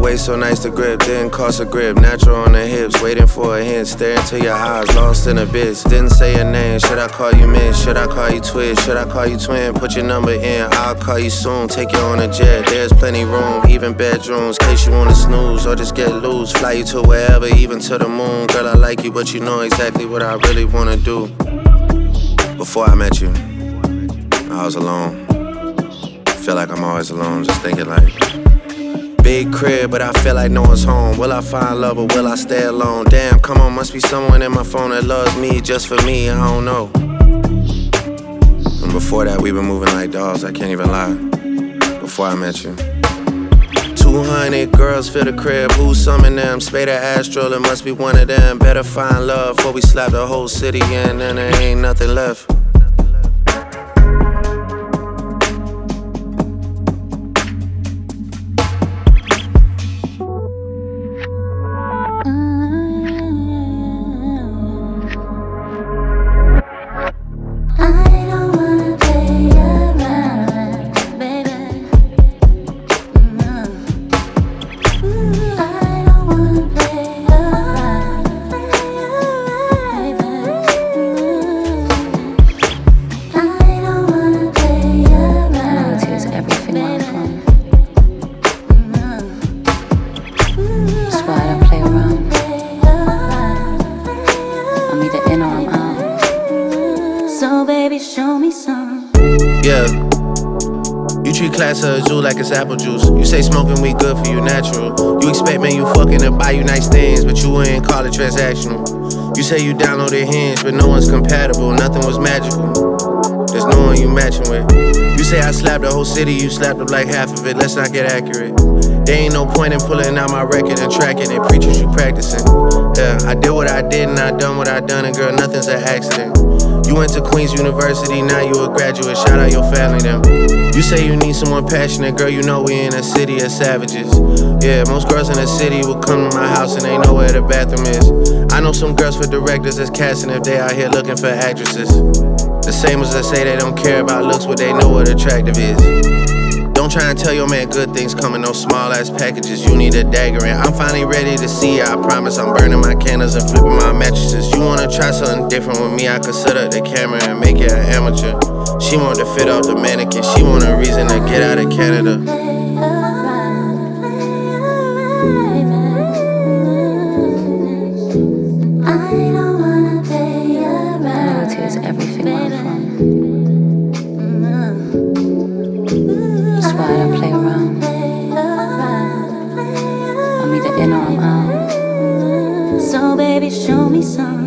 waist so nice to grip, didn't cost a grip. Natural on the hips, waiting for a hint. Staring to your eyes, lost in abyss. Didn't say your name, should I call you miss? Should I call you twist? Should I call you twin? Put your number in, I'll call you soon. Take you on a jet, there's plenty room. Even bedrooms, case you wanna snooze or just get loose. Fly you to wherever, even to the moon. Girl, I like you, but you know exactly what I really wanna do. Before I met you, I was alone. Feel like I'm always alone, just thinking like, big crib, but I feel like no one's home. Will I find love or will I stay alone? Damn, come on, must be someone in my phone that loves me just for me, I don't know. And before that, we been moving like dolls, I can't even lie. Before I met you. 200 girls fill the crib, who summon them? Spade or Astral, it must be one of them. Better find love before we slap the whole city in, and there ain't nothing left. Yeah, you treat class of a zoo like it's apple juice. You say smoking weed good for you, natural. You expect me you fucking to buy you nice things, but you wouldn't call it transactional. You say you downloaded Hinge, but no one's compatible. Nothing was magical. There's no one you matching with. You say I slapped the whole city, you slapped up like half of it. Let's not get accurate. There ain't no point in pulling out my record and tracking it. Preachers you practicing. Yeah, I did what I did and I done what I done, and girl, nothing's an accident. You went to Queens University, now you a graduate. Shout out your family, them. You say you need someone passionate, girl, you know we in a city of savages. Yeah, most girls in the city will come to my house and they know where the bathroom is. I know some girls for directors that's casting if they out here looking for actresses. The same as that say they don't care about looks, but they know what attractive is. Don't try and tell your man good things come in those small ass packages. You need a dagger in. I'm finally ready to see ya. I promise I'm burning my candles and flipping my mattresses. You wanna try something different with me? I could set up the camera and make it an amateur. She want to fit off the mannequin. She want a reason to get out of Canada. Loyalty is everything where I'm from. That's why I don't play around. I'm either in or I'm out. So baby, show me some.